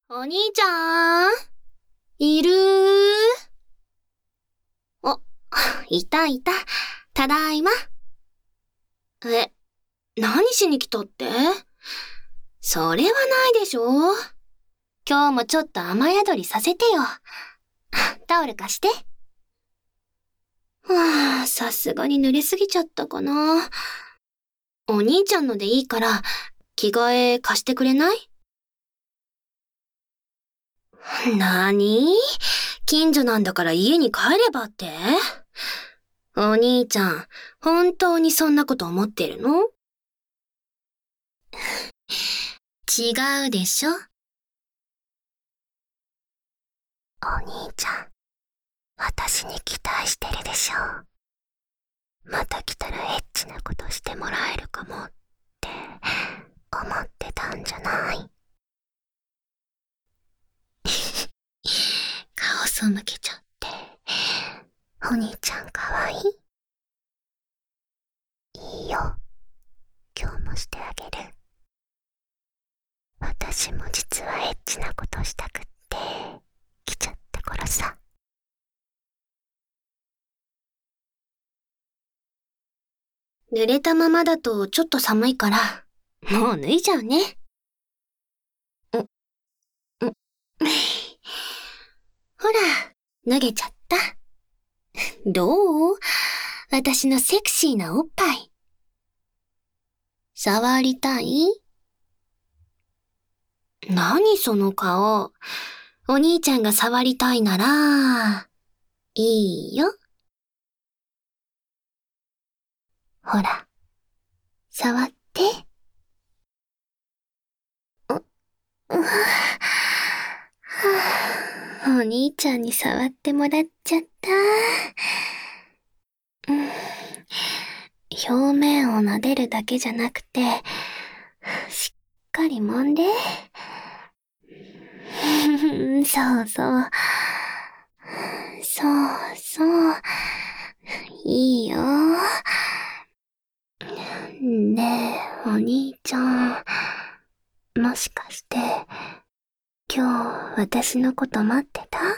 お兄ちゃん、いる？お、いたいた。ただいま。何しに来たって？それはないでしょ。今日もちょっと雨宿りさせてよ。タオル貸して。さすがに濡れすぎちゃったかな。お兄ちゃんのでいいから、着替え貸してくれない？なに？近所なんだから家に帰ればって？お兄ちゃん、本当にそんなこと思ってるの？違うでしょ？お兄ちゃん、私に期待してるでしょ？また来たらエッチなことしてもらえるかもって思ってたんじゃない？顔背けちゃって。お兄ちゃんかわいい？いいよ。今日もしてあげる。私も実はエッチなことしたくって来ちゃったからさ。濡れたままだとちょっと寒いから、もう脱いじゃうね。ほら、脱げちゃった。どう？私のセクシーなおっぱい。触りたい？何その顔。お兄ちゃんが触りたいなら、いいよ。ほら、触って。お兄ちゃんに触ってもらっちゃった。表面を撫でるだけじゃなくて、しっかり揉んで。そうそう。そうそう。いいよ。ねえ、お兄ちゃん。もしかして、今日私のこと待ってた？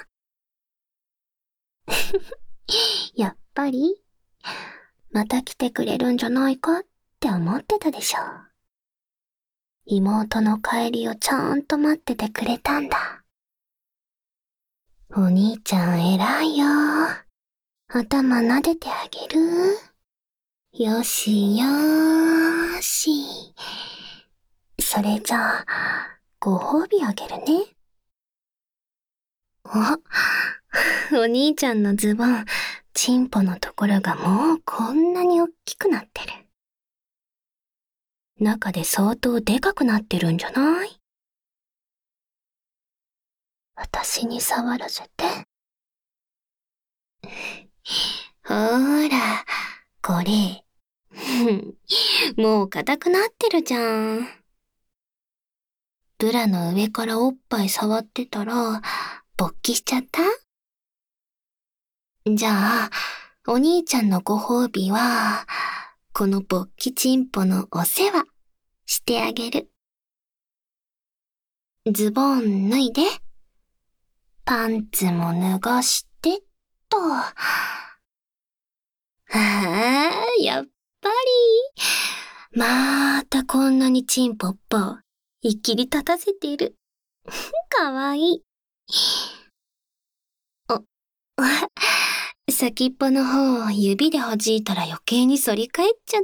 やっぱりまた来てくれるんじゃないかって思ってたでしょ。妹の帰りをちゃんと待っててくれたんだ。お兄ちゃん偉いよ。頭撫でてあげる？よしよーし。それじゃあ、ご褒美あげるね。お兄ちゃんのズボン、チンポのところがもうこんなにおっきくなってる。中で相当でかくなってるんじゃない？私に触らせて。ほーら、これ。もう硬くなってるじゃん。ブラの上からおっぱい触ってたら、勃起しちゃった？じゃあ、お兄ちゃんのご褒美は、この勃起チンポのお世話してあげる。ズボン脱いで、パンツも脱がしてっと。やっぱり。またこんなにチンポっぽ、いっきり立たせてる。かわいい。先っぽの方を指で弾いたら余計に反り返っちゃった。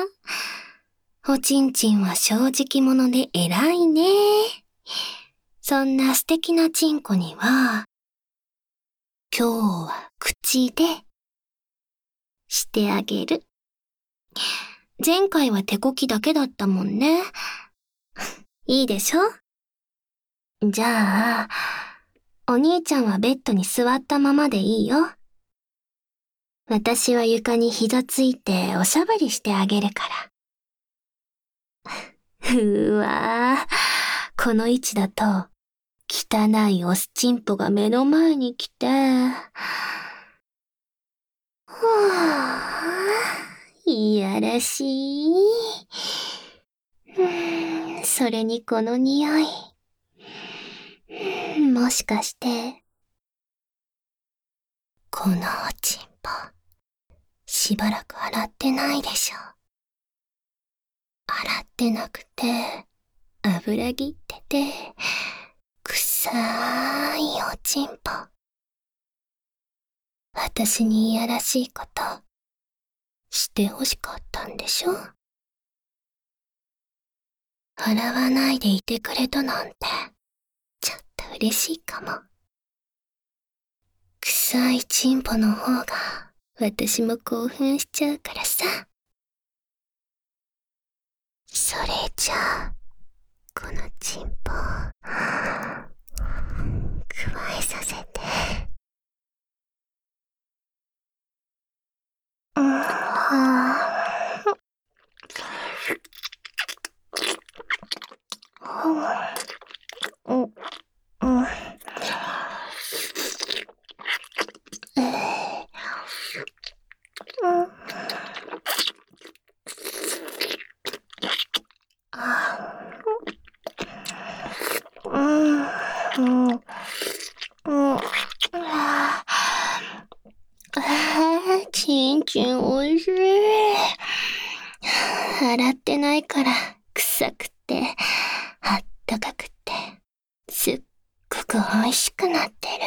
おちんちんは正直者で偉いね。そんな素敵なチンコには、今日は口でしてあげる。前回は手こきだけだったもんね。いいでしょ？じゃあ、お兄ちゃんはベッドに座ったままでいいよ。私は床に膝ついておしゃぶりしてあげるから。この位置だと、汚いオスチンポが目の前に来て、いやらしい。それにこの匂い。 もしかして、このおちんぽ、しばらく洗ってないでしょ。洗ってなくて、油ぎってて、臭いおちんぽ。私にいやらしいこと、してほしかったんでしょ？洗わないでいてくれたなんて、ちょっと嬉しいかも。臭いチンポの方が、私も興奮しちゃうからさ。それじゃあ、このチンポ、くわえさせて。ちんちんおいしい。洗ってないから臭くて、あったかくて、すっごく美味しくなってる。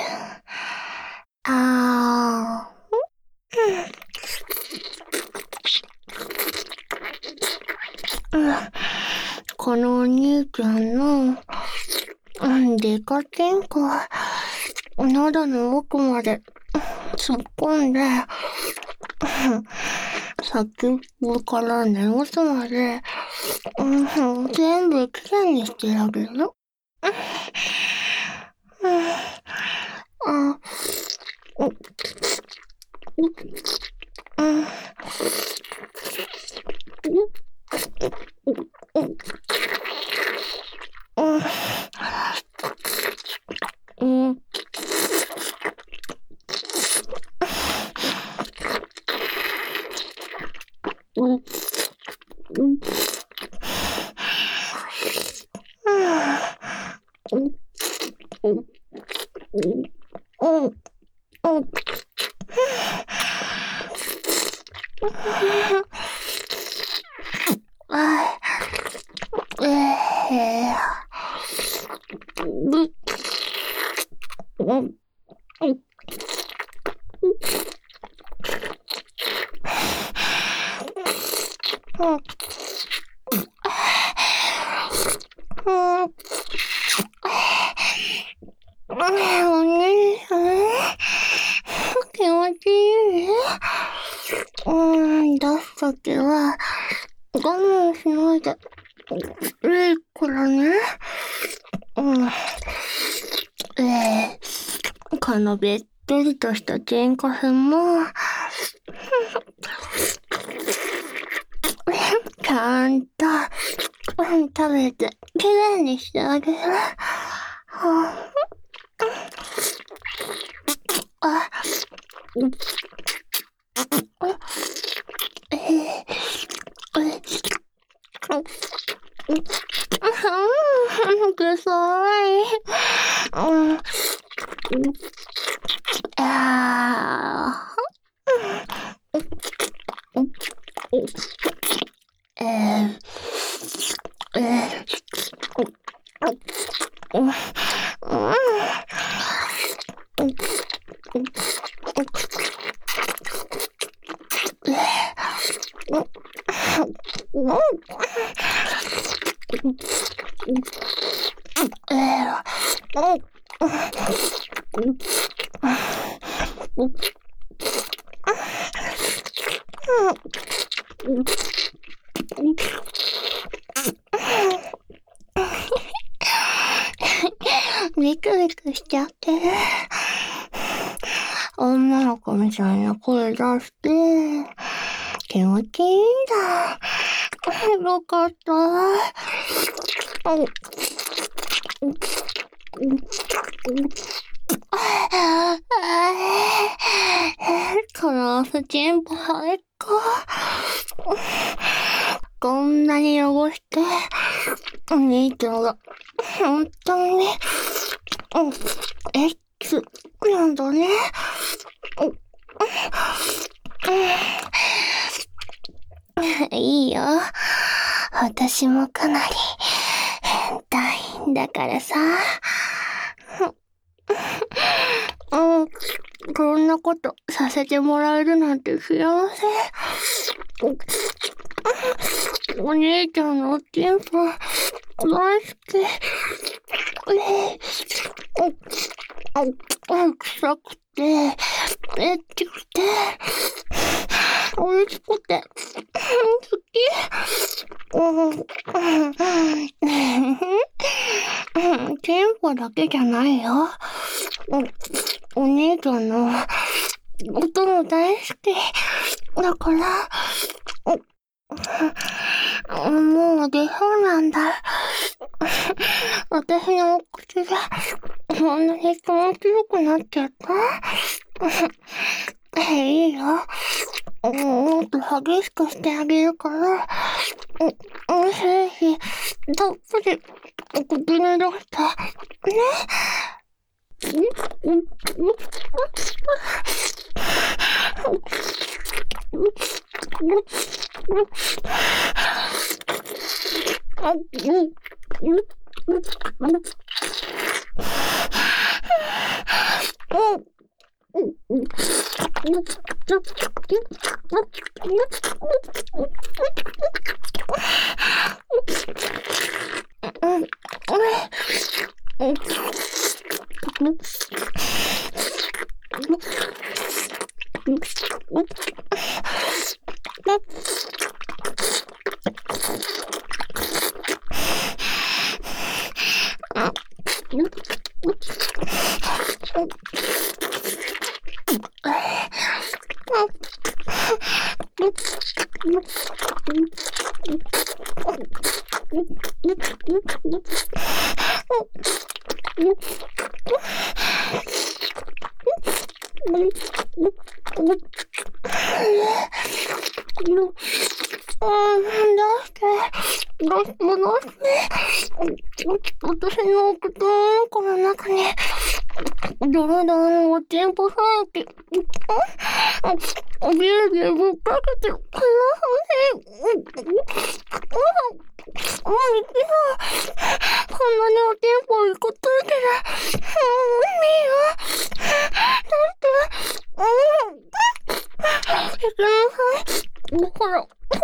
このお兄ちゃんの、デカチンコ、喉の奥まで突っ込んで、先っぽから根元まで、全部きれいにしてあげる。お兄さん、気持ちいい？出すときは、我慢しないで、いいからね。このべっとりとしたチンコフも、ちゃんと、食べて、きれいにしてあげる。くさい。ビクビクしちゃってる。女の子みたいな声出して、気持ちいいんだ。よかった。このスチンポ最高。こんなに汚して、お兄ちゃんが、本当に、 X なんだね。いいよ。私もかなり変態だからさ。こんなことさせてもらえるなんて幸せ。お姉ちゃんのおちんぽ大好き。臭くて、エッチくて、美味しくて、好き。チンポだけじゃないよ。お姉ちゃんの音も大好き。だから、もう出そうなんだ。私のお口がこんなに気持ちよくなっちゃった。いいよ。もっと激しくしてあげるから、精子たっぷり口に出した。ね。私の口の中の中にドロドロのおちんぽさえて、ビリビリぶっかけてください。こんなにおちんぽいくっついてる。いいよ。だって、いきなさい。ほら。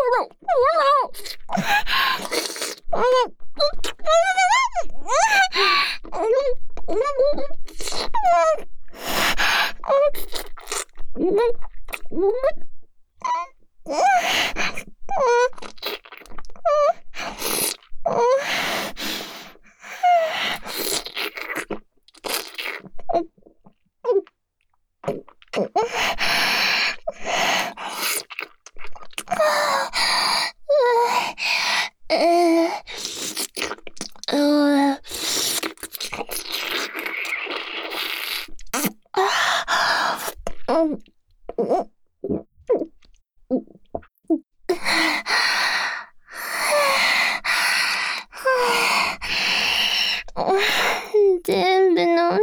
全部飲んじゃった。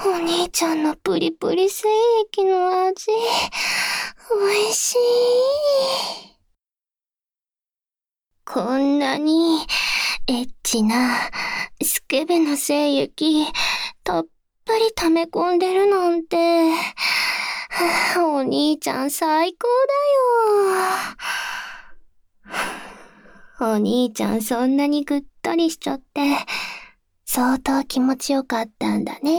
お兄ちゃんのプリプリ精液の味、美味しい。こんなにエッチなスケベの精液たっぷり溜め込んでるなんて、お兄ちゃん最高だよ。お兄ちゃんそんなにぐっとりしちゃって相当気持ちよかったんだね。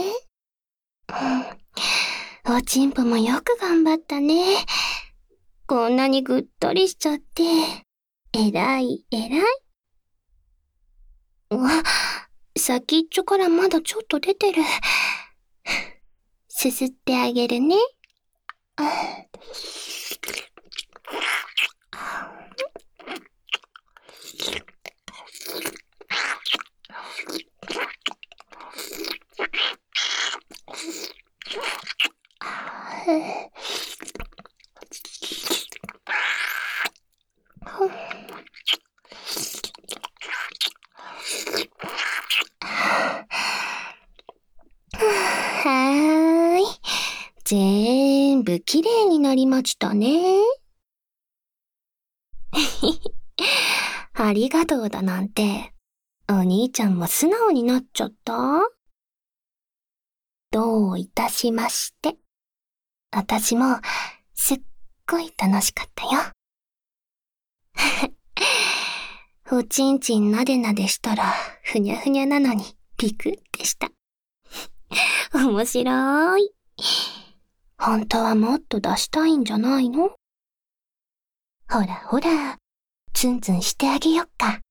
おちんぽもよく頑張ったね。こんなにぐっとりしちゃって、えらい。先っちょからまだちょっと出てる。すすってあげるね。 ぶ綺麗になりましたね。ありがとうだなんて、お兄ちゃんも素直になっちゃった？どういたしまして。私もすっごい楽しかったよ。おちんちんなでなでしたらふにゃふにゃなのにピクってした。面白い。本当はもっと出したいんじゃないの？ほらほら、ツンツンしてあげよっか。